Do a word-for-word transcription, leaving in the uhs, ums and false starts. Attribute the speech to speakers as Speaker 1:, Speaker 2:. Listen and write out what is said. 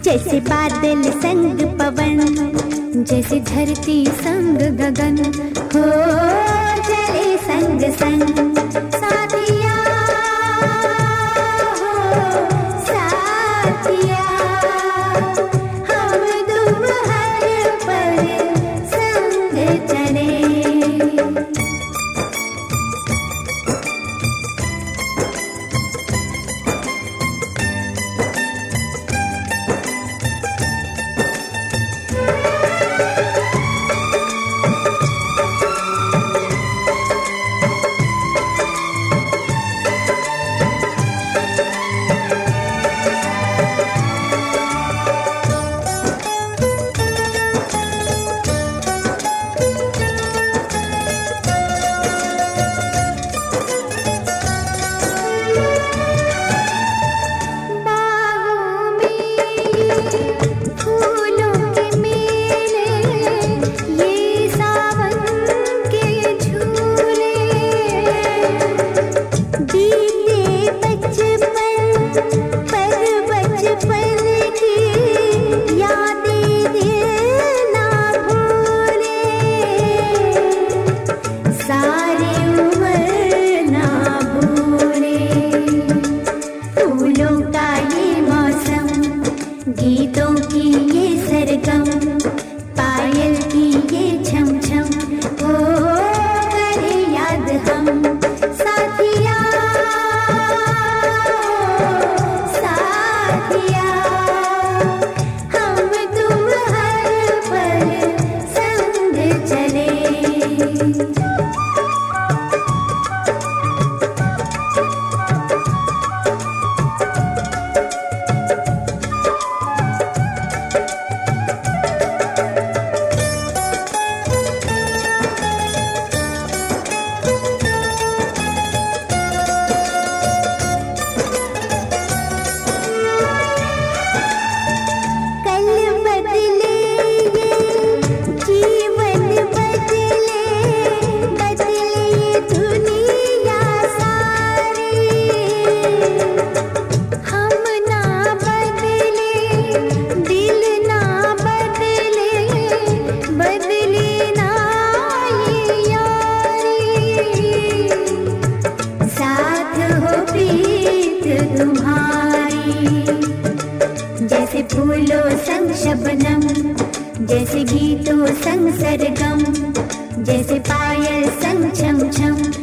Speaker 1: जैसे बादल संग पवन, जैसे धरती संग गगन, हो चले संग संग साथिया, हो साथिया, हम तुम हर पल संग चले। गीतों की ये सरगम, पायल की ये छम छम, ओ करे याद हम साथिया, साथिया, हम तुम हर पल संग चले। जैसे फूलों संग शबनम, जैसे गीतों संग सरगम, जैसे पायल संग छम छम।